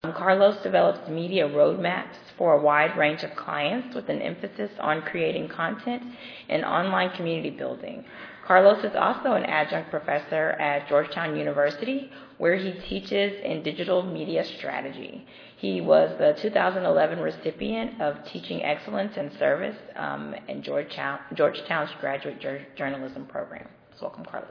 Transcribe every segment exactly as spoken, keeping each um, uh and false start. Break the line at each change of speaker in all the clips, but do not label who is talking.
Carlos develops media roadmaps for a wide range of clients with an emphasis on creating content and online community building. Carlos is also an adjunct professor at Georgetown University, where he teaches in digital media strategy. He was the two thousand eleven recipient of Teaching Excellence and Service um, in Georgetown, Georgetown's graduate jur- journalism program. So welcome, Carlos.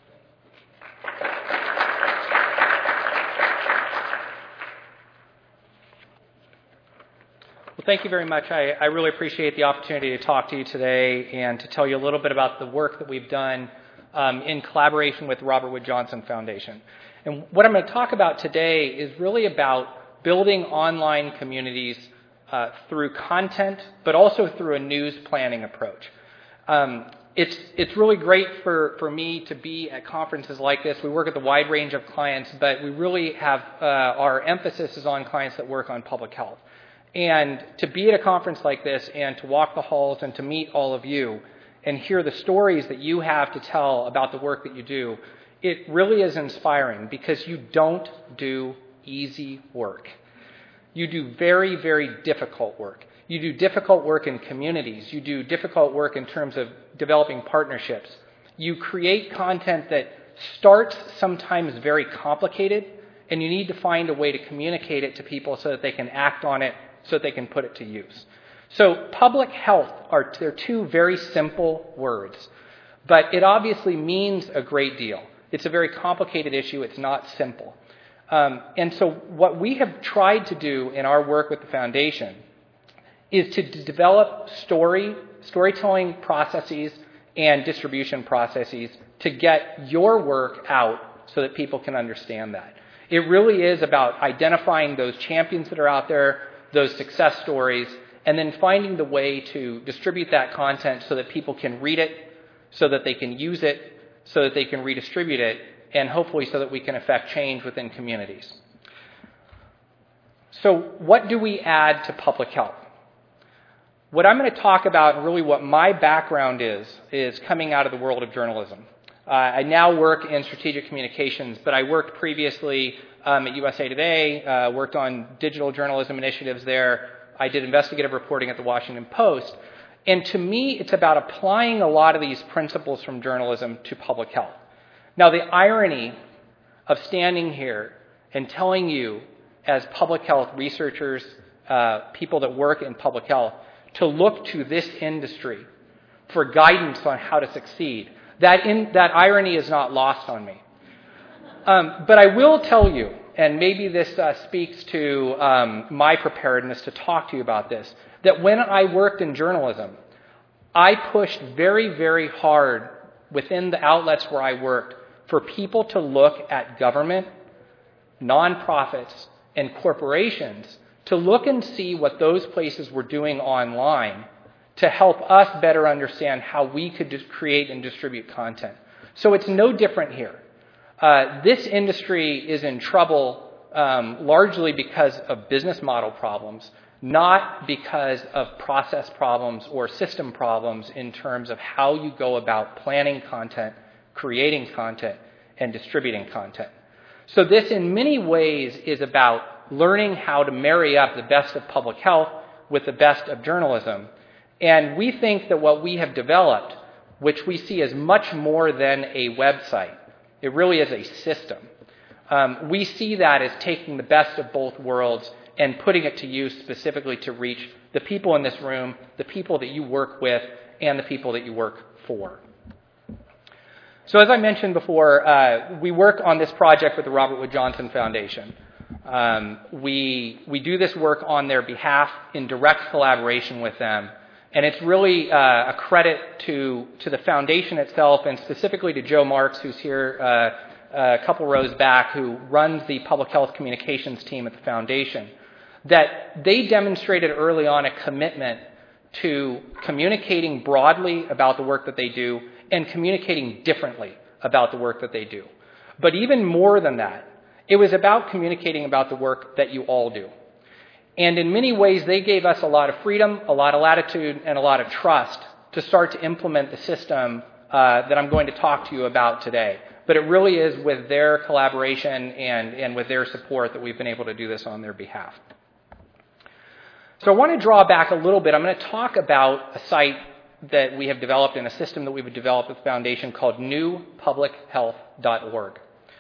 Well, thank you very much. I, I really appreciate the opportunity to talk to you today and to tell you a little bit about the work that we've done um, in collaboration with Robert Wood Johnson Foundation. And what I'm going to talk about today is really about building online communities uh, through content, but also through a news planning approach. Um, it's it's really great for, for me to be at conferences like this. We work with a wide range of clients, but we really have uh, our emphasis is on clients that work on public health. And to be at a conference like this and to walk the halls and to meet all of you and hear the stories that you have to tell about the work that you do, it really is inspiring because you don't do easy work. You do very, very difficult work. You do difficult work in communities. You do difficult work in terms of developing partnerships. You create content that starts sometimes very complicated, and you need to find a way to communicate it to people so that they can act on it, so that they can put it to use. So public health are they're two very simple words, but it obviously means a great deal. It's a very complicated issue. It's not simple. Um, and so what we have tried to do in our work with the foundation is to d- develop story, storytelling processes and distribution processes to get your work out so that people can understand that. It really is about identifying those champions that are out there, those success stories, and then finding the way to distribute that content so that people can read it, so that they can use it, so that they can redistribute it, and hopefully so that we can affect change within communities. So what do we add to public health? What I'm going to talk about, and really what my background is, is coming out of the world of journalism. Uh, I now work in strategic communications, but I worked previously um, at U S A Today, uh, worked on digital journalism initiatives there. I did investigative reporting at the Washington Post. And to me, it's about applying a lot of these principles from journalism to public health. Now, the irony of standing here and telling you, as public health researchers, uh, people that work in public health, to look to this industry for guidance on how to succeed, that, in, that irony is not lost on me. Um, but I will tell you, and maybe this uh, speaks to um, my preparedness to talk to you about this, that when I worked in journalism, I pushed very, very hard within the outlets where I worked for people to look at government, nonprofits, and corporations to look and see what those places were doing online to help us better understand how we could just create and distribute content. So it's no different here. Uh, this industry is in trouble um, largely because of business model problems, not because of process problems or system problems in terms of how you go about planning content, creating content, and distributing content. So this, in many ways, is about learning how to marry up the best of public health with the best of journalism. And we think that what we have developed, which we see as much more than a website, it really is a system. Um, we see that as taking the best of both worlds and putting it to use specifically to reach the people in this room, the people that you work with, and the people that you work for. So as I mentioned before, uh, we work on this project with the Robert Wood Johnson Foundation. Um, we, we do this work on their behalf in direct collaboration with them. And it's really uh, a credit to, to the foundation itself, and specifically to Joe Marks, who's here uh, a couple rows back, who runs the public health communications team at the foundation, that they demonstrated early on a commitment to communicating broadly about the work that they do and communicating differently about the work that they do. But even more than that, it was about communicating about the work that you all do. And in many ways, they gave us a lot of freedom, a lot of latitude, and a lot of trust to start to implement the system uh, that I'm going to talk to you about today. but it really is with their collaboration and, and with their support that we've been able to do this on their behalf. So I want to draw back a little bit. I'm going to talk about a site that we have developed and a system that we've developed with the foundation called new public health dot org.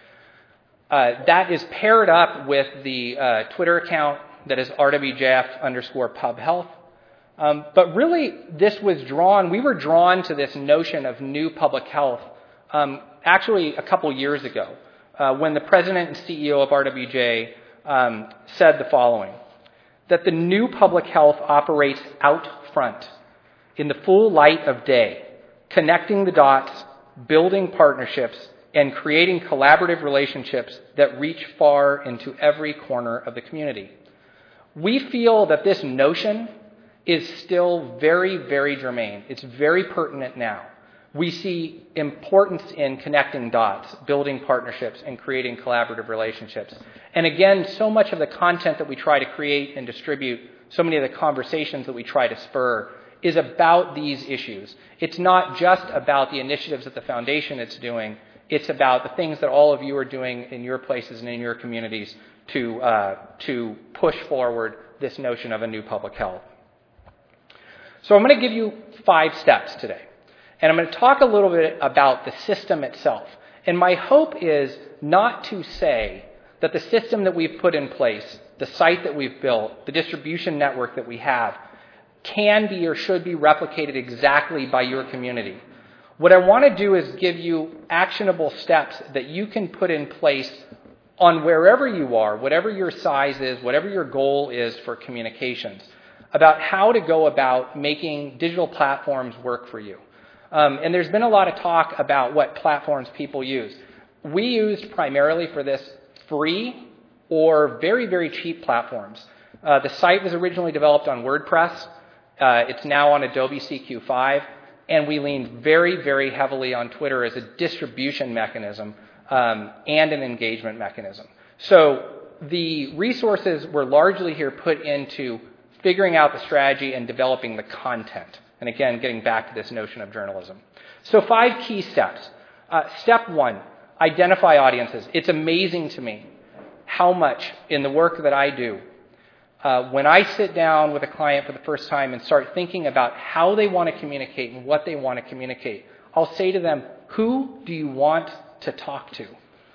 Uh, that is paired up with the uh, Twitter account that is R W J F underscore pub health. Um, but really, this was drawn, we were drawn to this notion of new public health um, actually a couple years ago uh, when the president and C E O of R W J um, said the following, that the new public health operates out front in the full light of day, connecting the dots, building partnerships, and creating collaborative relationships that reach far into every corner of the community. We feel that this notion is still very, very germane. It's very pertinent now. We see importance in connecting dots, building partnerships, and creating collaborative relationships. And again, so much of the content that we try to create and distribute, so many of the conversations that we try to spur, is about these issues. It's not just about the initiatives that the foundation is doing. It's about the things that all of you are doing in your places and in your communities to, uh, to push forward this notion of a new public health. So I'm going to give you five steps today. And I'm going to talk a little bit about the system itself. And my hope is not to say that the system that we've put in place, the site that we've built, the distribution network that we have, can be or should be replicated exactly by your community. What I want to do is give you actionable steps that you can put in place on wherever you are, whatever your size is, whatever your goal is for communications, about how to go about making digital platforms work for you. Um, and there's been a lot of talk about what platforms people use. We used primarily for this free or very, very cheap platforms. Uh, the site was originally developed on WordPress. Uh, it's now on Adobe C Q five. And we leaned very, very heavily on Twitter as a distribution mechanism um, and an engagement mechanism. So the resources were largely here put into figuring out the strategy and developing the content. And again, getting back to this notion of journalism. So five key steps. Uh, step one, identify audiences. It's amazing to me how much in the work that I do, uh, when I sit down with a client for the first time and start thinking about how they want to communicate and what they want to communicate, I'll say to them, who do you want to talk to?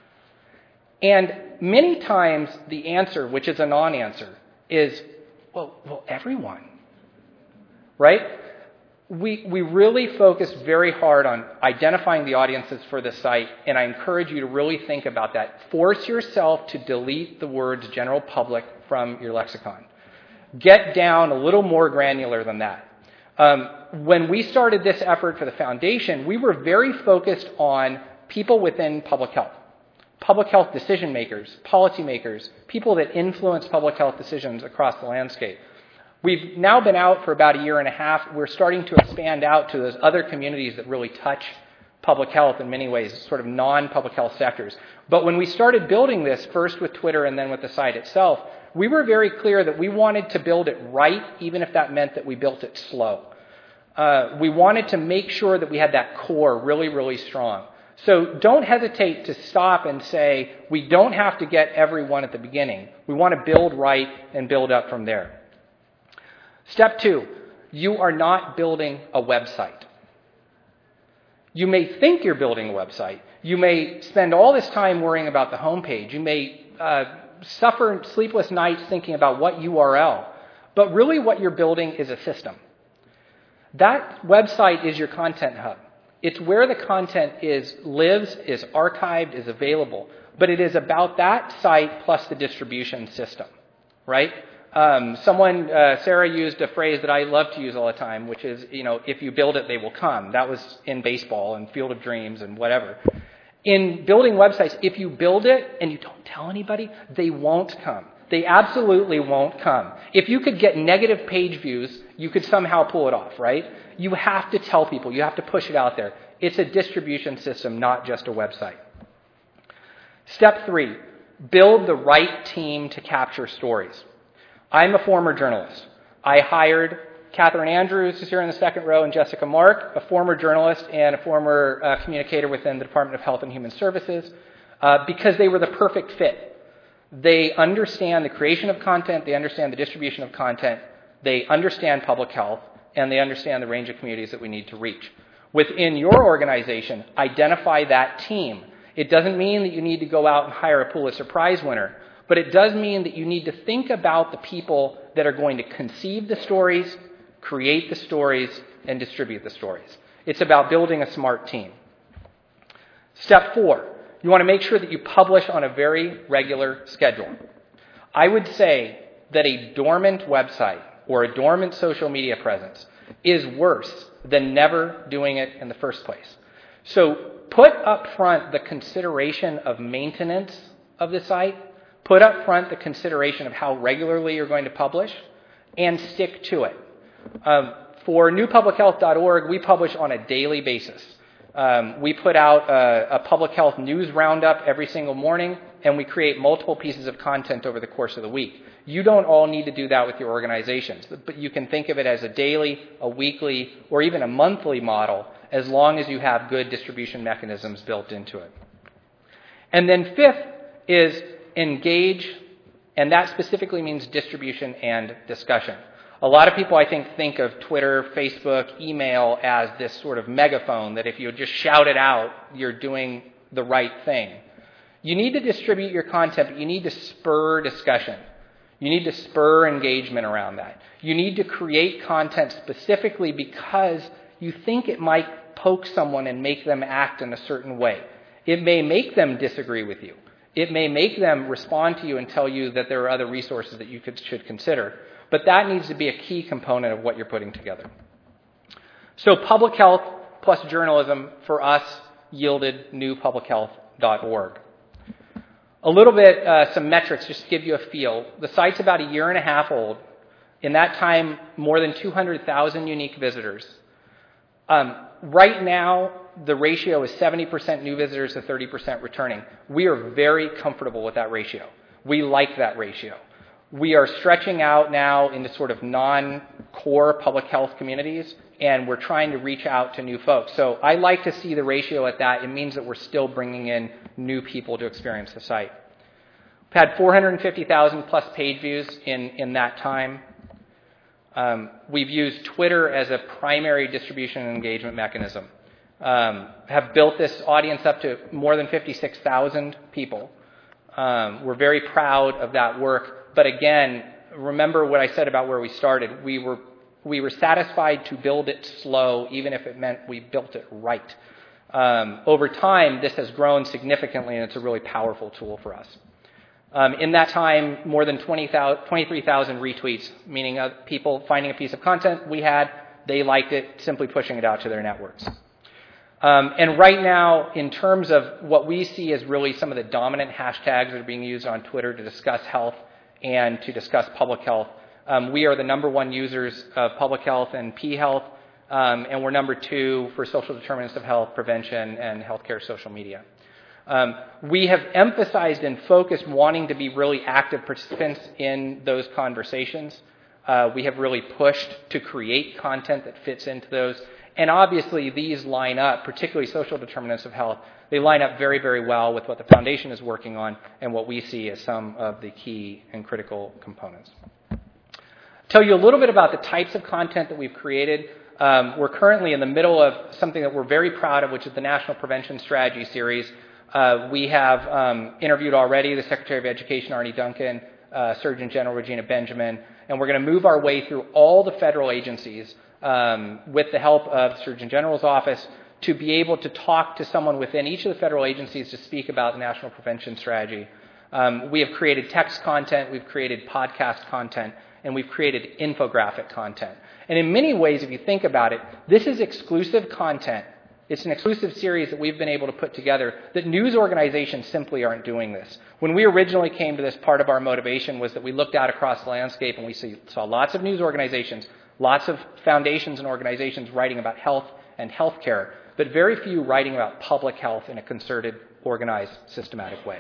And many times the answer, which is a non-answer, is, well, well everyone, right? We, we really focus very hard on identifying the audiences for the site, and I encourage you to really think about that. Force yourself to delete the words general public from your lexicon. Get down a little more granular than that. Um, when we started this effort for the foundation, we were very focused on people within public health, public health decision makers, policymakers, people that influence public health decisions across the landscape. We've now been out for about a year and a half. We're starting to expand out to those other communities that really touch public health in many ways, sort of non-public health sectors. But when we started building this, first with Twitter and then with the site itself, we were very clear that we wanted to build it right, even if that meant that we built it slow. Uh, we wanted to make sure that we had that core really, really strong. So don't hesitate to stop and say, we don't have to get everyone at the beginning. We want to build right and build up from there. Step two, you are not building a website. You may think you're building a website. You may spend all this time worrying about the homepage. You may uh, suffer sleepless nights thinking about what U R L. But really what you're building is a system. That website is your content hub. It's where the content is lives, is archived, is available. But it is about that site plus the distribution system, right? Um, someone, uh, Sarah used a phrase that I love to use all the time, which is, you know, if you build it, they will come. That was in baseball and Field of Dreams and whatever. In building websites, if you build it and you don't tell anybody, they won't come. They absolutely won't come. If you could get negative page views, you could somehow pull it off, right? You have to tell people. You have to push it out there. It's a distribution system, not just a website. Step three, build the right team to capture stories. I'm a former journalist. I hired Catherine Andrews, who's here in the second row, and Jessica Mark, a former journalist and a former uh, communicator within the Department of Health and Human Services, uh, because they were the perfect fit. They understand the creation of content, they understand the distribution of content, they understand public health, and they understand the range of communities that we need to reach. Within your organization, identify that team. It doesn't mean that you need to go out and hire a Pulitzer Prize winner, but it does mean that you need to think about the people that are going to conceive the stories, create the stories, and distribute the stories. It's about building a smart team. Step four, you want to make sure that you publish on a very regular schedule. I would say that a dormant website or a dormant social media presence is worse than never doing it in the first place. So put up front the consideration of maintenance of the site, put up front the consideration of how regularly you're going to publish, and stick to it. Um, for new public health dot org, we publish on a daily basis. Um, we put out a, a public health news roundup every single morning, and we create multiple pieces of content over the course of the week. You don't all need to do that with your organizations, but you can think of it as a daily, a weekly, or even a monthly model, as long as you have good distribution mechanisms built into it. And then fifth is engage, and that specifically means distribution and discussion. A lot of people, I think, think of Twitter, Facebook, email as this sort of megaphone that if you just shout it out, you're doing the right thing. You need to distribute your content, but you need to spur discussion. You need to spur engagement around that. You need to create content specifically because you think it might poke someone and make them act in a certain way. It may make them disagree with you. It may make them respond to you and tell you that there are other resources that you could, should consider. But that needs to be a key component of what you're putting together. So public health plus journalism for us yielded new public health dot org. A little bit, uh, some metrics just to give you a feel. The site's about a year and a half old. In that time, more than two hundred thousand unique visitors. Um, right now, the ratio is seventy percent new visitors to thirty percent returning. We are very comfortable with that ratio. We like that ratio. We are stretching out now into sort of non-core public health communities, and we're trying to reach out to new folks. So I like to see the ratio at that. It means that we're still bringing in new people to experience the site. We've had four hundred fifty thousand plus page views in, in that time. Um, we've used Twitter as a primary distribution and engagement mechanism. Um, have built this audience up to more than fifty-six thousand people. Um, we're very proud of that work. But again, remember what I said about where we started. We were we were satisfied to build it slow, even if it meant we built it right. Um, over time, this has grown significantly, and it's a really powerful tool for us. Um, in that time, more than twenty-three thousand retweets, meaning uh, people finding a piece of content we had, they liked it, simply pushing it out to their networks. Um, and right now, in terms of what we see as really some of the dominant hashtags that are being used on Twitter to discuss health and to discuss public health, um, we are the number one users of public health and P-health, um, and we're number two for social determinants of health, prevention, and healthcare social media. Um, we have emphasized and focused wanting to be really active participants in those conversations. Uh, we have really pushed to create content that fits into those. And obviously, these line up, particularly social determinants of health, they line up very, very well with what the Foundation is working on and what we see as some of the key and critical components. I'll tell you a little bit about the types of content that we've created. Um, we're currently in the middle of something that we're very proud of, which is the National Prevention Strategy Series. Uh, we have um, interviewed already the Secretary of Education, Arne Duncan, uh, Surgeon General Regina Benjamin, and we're going to move our way through all the federal agencies um, with the help of the Surgeon General's office to be able to talk to someone within each of the federal agencies to speak about the National Prevention Strategy. Um, we have created text content, we've created podcast content, and we've created infographic content. And in many ways, if you think about it, this is exclusive content. It's an exclusive series that we've been able to put together that news organizations simply aren't doing this. When we originally came to this, part of our motivation was that we looked out across the landscape and we see, saw lots of news organizations, lots of foundations and organizations writing about health and healthcare, but very few writing about public health in a concerted, organized, systematic way.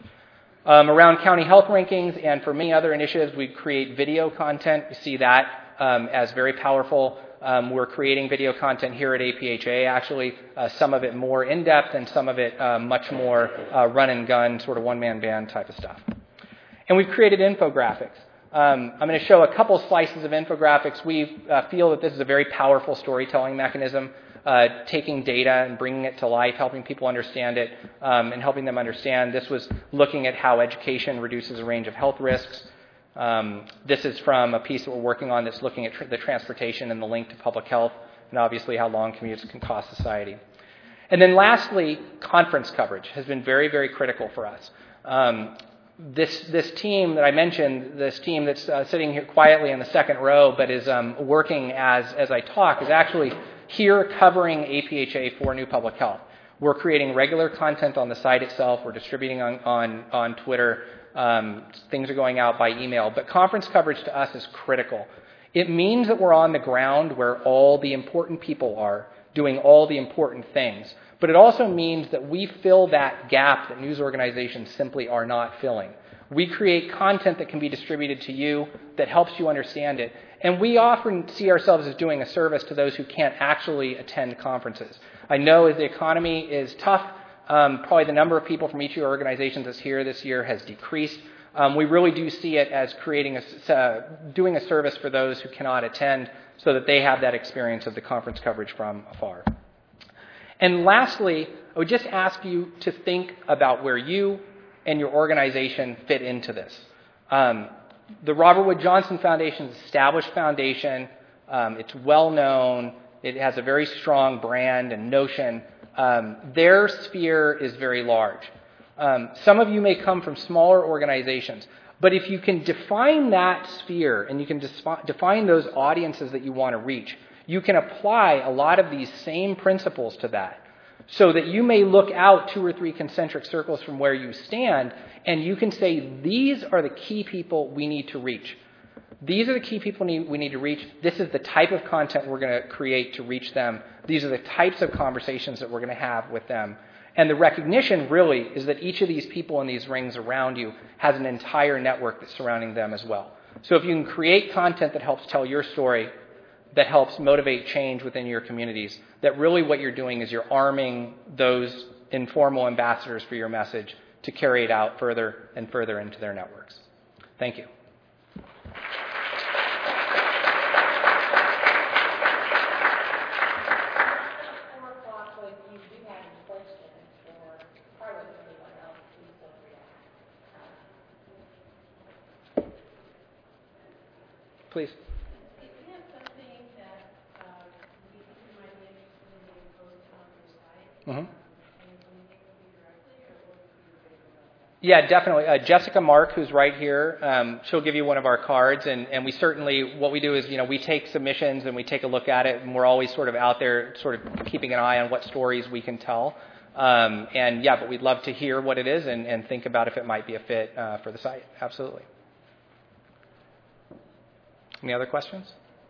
Um, around county health rankings and for many other initiatives, we create video content. You see that um, as very powerful. Um, we're creating video content here at A P H A, actually, uh, some of it more in-depth and some of it uh, much more uh, run-and-gun, sort of one-man band type of stuff. And we've created infographics. Um, I'm going to show a couple slices of infographics. We uh, feel that this is a very powerful storytelling mechanism, uh, taking data and bringing it to life, helping people understand it, um, and helping them understand. This was looking at how education reduces a range of health risks. Um, this is from a piece that we're working on that's looking at tr- the transportation and the link to public health, and obviously how long commutes can cost society. And then lastly, conference coverage has been very, very critical for us. Um, This this team that I mentioned, this team that's uh, sitting here quietly in the second row, but is um, working as as I talk, is actually here covering A P H A for New Public Health. We're creating regular content on the site itself. We're distributing on on, on Twitter. Um, things are going out by email. But conference coverage to us is critical. It means that we're on the ground where all the important people are, doing all the important things. But it also means that we fill that gap that news organizations simply are not filling. We create content that can be distributed to you that helps you understand it. And we often see ourselves as doing a service to those who can't actually attend conferences. I know as the economy is tough, um, probably the number of people from each of your organizations that's here this year has decreased. Um, we really do see it as creating a, uh, doing a service for those who cannot attend so that they have that experience of the conference coverage from afar. And lastly, I would just ask you to think about where you and your organization fit into this. Um, the Robert Wood Johnson Foundation is an established foundation. Um, it's well known. It has a very strong brand and notion. Um, their sphere is very large. Um, some of you may come from smaller organizations, but if you can define that sphere and you can despi- define those audiences that you want to reach, you can apply a lot of these same principles to that so that you may look out two or three concentric circles from where you stand and you can say, these are the key people we need to reach. These are the key people we need to reach. This is the type of content we're going to create to reach them. These are the types of conversations that we're going to have with them. And the recognition really is that each of these people in these rings around you has an entire network that's surrounding them as well. So if you can create content that helps tell your story, that helps motivate change within your communities, that really what you're doing is you're arming those informal ambassadors for your message to carry it out further and further into their networks. Thank you. Please.
If you have something that uh, you think you might be interested in being posted on your site,
Mm-hmm.
and communicate with you directly, or what would be your favorite about that?
Yeah, definitely. Uh, Jessica Mark, who's right here, um, she'll give you one of our cards, and, and we certainly, what we do is, you know, we take submissions and we take a look at it, and we're always sort of out there sort of keeping an eye on what stories we can tell. Um, and yeah, but we'd love to hear what it is and, and think about if it might be a fit uh, for the site. Absolutely. Any other questions?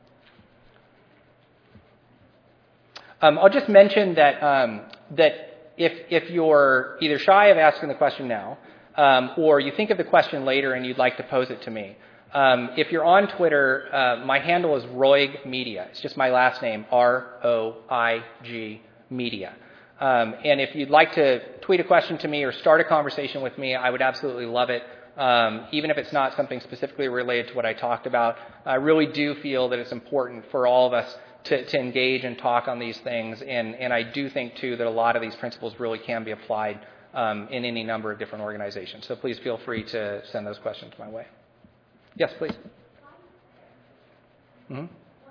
Um, I'll just mention that um, that if if you're either shy of asking the question now, um, or you think of the question later and you'd like to pose it to me, um, if you're on Twitter, uh, my handle is Roig Media. It's just my last name, R O I G Media. Um, and if you'd like to tweet a question to me or start a conversation with me, I would absolutely love it. Um, even if it's not something specifically related to what I talked about, I really do feel that it's important for all of us to, to engage and talk on these things. And, and I do think, too, that a lot of these principles really can be applied um, in any number of different organizations. So please feel free to send those questions my way. Yes, please. Mm-hmm.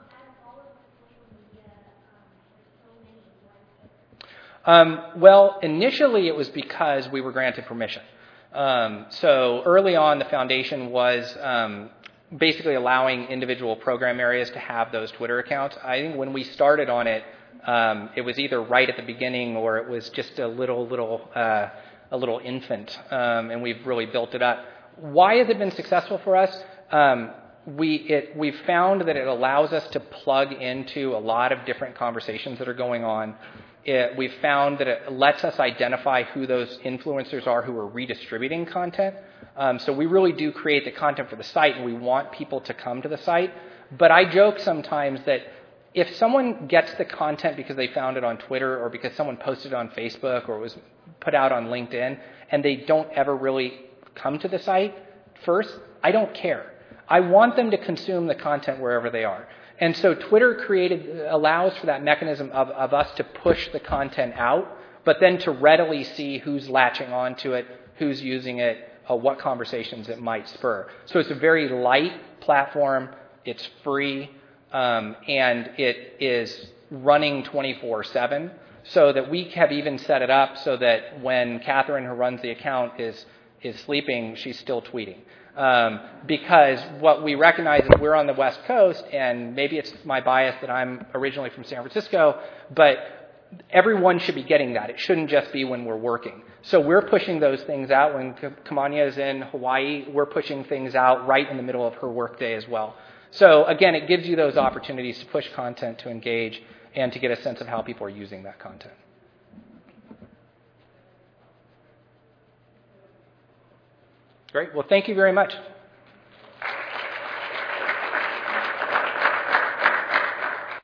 Um, well, initially it was because we were granted permission. Um, so early on, the foundation was um, basically allowing individual program areas to have those Twitter accounts. I think when we started on it, um, it was either right at the beginning or it was just a little, little, uh, a little infant, um, and we've really built it up. Why has it been successful for us? Um, we it we've found that it allows us to plug into a lot of different conversations that are going on. It, we've found that it lets us identify who those influencers are who are redistributing content. Um, so we really do create the content for the site, and we want people to come to the site. But I joke sometimes that if someone gets the content because they found it on Twitter or because someone posted it on Facebook or it was put out on LinkedIn and they don't ever really come to the site first, I don't care. I want them to consume the content wherever they are. And so Twitter created allows for that mechanism of, of us to push the content out, but then to readily see who's latching onto it, who's using it, uh, what conversations it might spur. So it's a very light platform. It's free, um, and it is running twenty-four seven, so that we have even set it up so that when Catherine, who runs the account, is is sleeping, she's still tweeting. Um, because what we recognize is we're on the West Coast, and maybe it's my bias that I'm originally from San Francisco, but everyone should be getting that. It shouldn't just be when we're working. So we're pushing those things out. When Kamania is in Hawaii, we're pushing things out right in the middle of her workday as well. So again, it gives you those opportunities to push content, to engage, and to get a sense of how people are using that content. Great. Well, thank you very much.